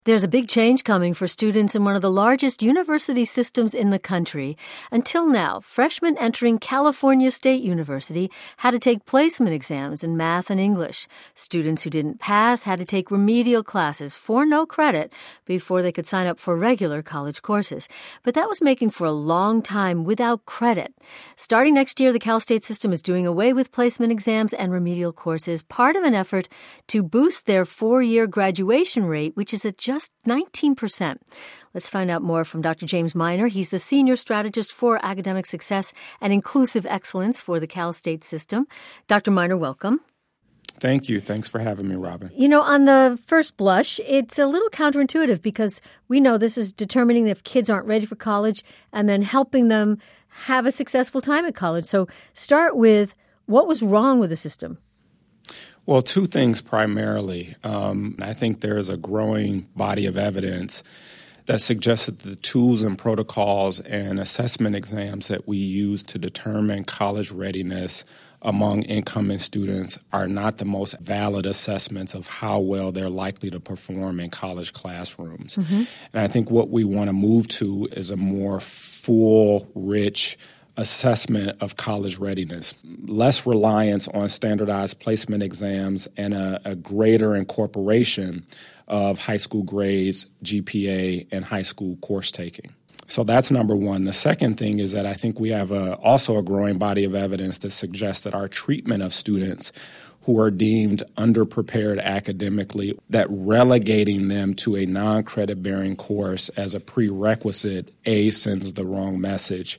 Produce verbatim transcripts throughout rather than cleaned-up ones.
There's a big change coming for students in one of the largest university systems in the country. Until now, freshmen entering California State University had to take placement exams in math and English. Students who didn't pass had to take remedial classes for no credit before they could sign up for regular college courses. But that was making for a long time without credit. Starting next year, the Cal State system is doing away with placement exams and remedial courses, part of an effort to boost their four-year graduation rate, which is at just just nineteen percent. Let's find out more from Doctor James Miner. He's the Senior Strategist for Academic Success and Inclusive Excellence for the Cal State system. Doctor Miner, welcome. Thank you. Thanks for having me, Robin. You know, on the first blush, it's a little counterintuitive because we know this is determining if kids aren't ready for college and then helping them have a successful time at college. So start with what was wrong with the system? Well, two things primarily. Um, I think there is a growing body of evidence that suggests that the tools and protocols and assessment exams that we use to determine college readiness among incoming students are not the most valid assessments of how well they're likely to perform in college classrooms. Mm-hmm. And I think what we want to move to is a more full, rich assessment of college readiness, less reliance on standardized placement exams, and a, a greater incorporation of high school grades, G P A, and high school course taking. So that's number one. The second thing is that I think we have a, also a growing body of evidence that suggests that our treatment of students who are deemed underprepared academically, that relegating them to a non-credit bearing course as a prerequisite, A, sends the wrong message.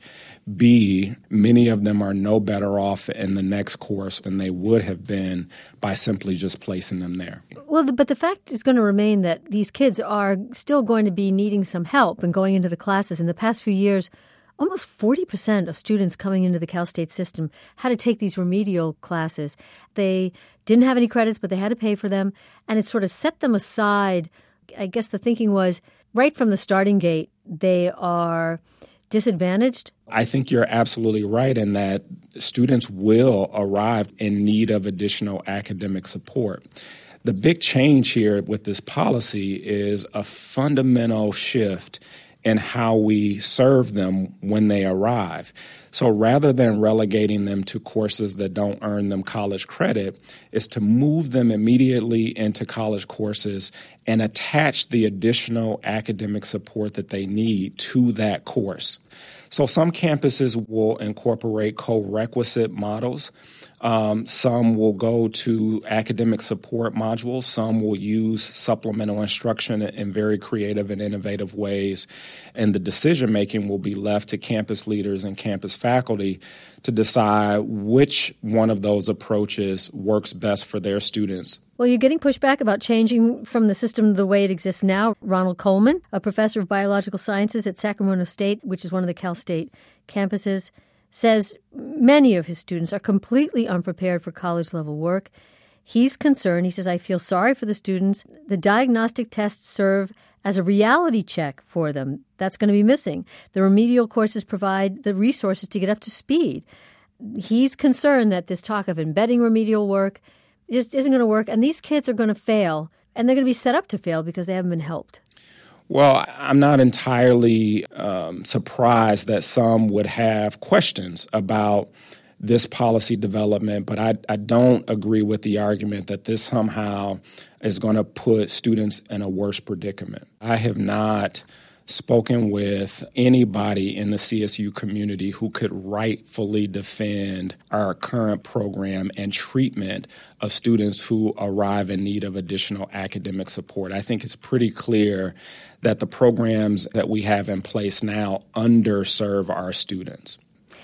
B, many of them are no better off in the next course than they would have been by simply just placing them there. Well, but the fact is going to remain that these kids are still going to be needing some help and going into the classes. In the past few years, almost forty percent of students coming into the Cal State system had to take these remedial classes. They didn't have any credits, but they had to pay for them, and it sort of set them aside. I guess the thinking was right from the starting gate, they are disadvantaged. I think you're absolutely right in that students will arrive in need of additional academic support. The big change here with this policy is a fundamental shift in how we serve them when they arrive. So rather than relegating them to courses that don't earn them college credit, is to move them immediately into college courses and attach the additional academic support that they need to that course. So some campuses will incorporate co-requisite models. Um, some will go to academic support modules. Some will use supplemental instruction in very creative and innovative ways. And the decision-making will be left to campus leaders and campus faculty to decide which one of those approaches works best for their students. Well, you're getting pushback about changing from the system the way it exists now. Ronald Coleman, a professor of biological sciences at Sacramento State, which is one of the Cal State campuses, says many of his students are completely unprepared for college-level work. He's concerned. He says, I feel sorry for the students. The diagnostic tests serve as a reality check for them. That's going to be missing. The remedial courses provide the resources to get up to speed. He's concerned that this talk of embedding remedial work just isn't going to work, and these kids are going to fail, and they're going to be set up to fail because they haven't been helped. Well, I'm not entirely um, surprised that some would have questions about this policy development, but I, I don't agree with the argument that this somehow is going to put students in a worse predicament. I have not spoken with anybody in the C S U community who could rightfully defend our current program and treatment of students who arrive in need of additional academic support. I think it's pretty clear that the programs that we have in place now underserve our students.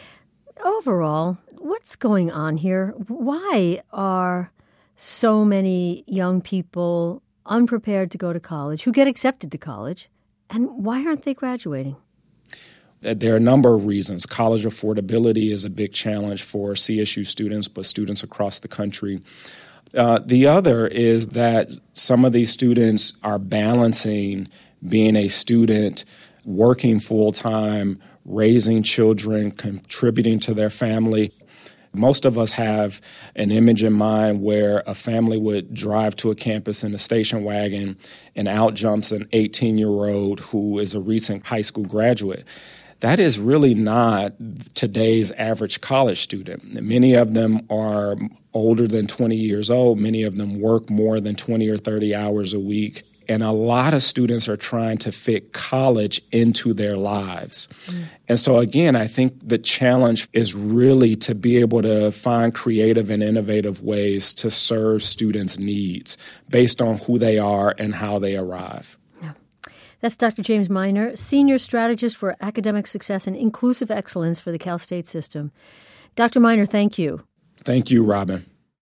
Overall, what's going on here? Why are so many young people unprepared to go to college, who get accepted to college, and why aren't they graduating? There are a number of reasons. College affordability is a big challenge for C S U students, but students across the country. Uh, the other is that some of these students are balancing being a student, working full-time, raising children, contributing to their family. Most of us have an image in mind where a family would drive to a campus in a station wagon and out jumps an eighteen-year-old who is a recent high school graduate. That is really not today's average college student. Many of them are older than twenty years old. Many of them work more than twenty or thirty hours a week. And a lot of students are trying to fit college into their lives. Mm. And so, again, I think the challenge is really to be able to find creative and innovative ways to serve students' needs based on who they are and how they arrive. Yeah. That's Doctor James Miner, Senior Strategist for Academic Success and Inclusive Excellence for the Cal State System. Doctor Miner, thank you. Thank you, Robin.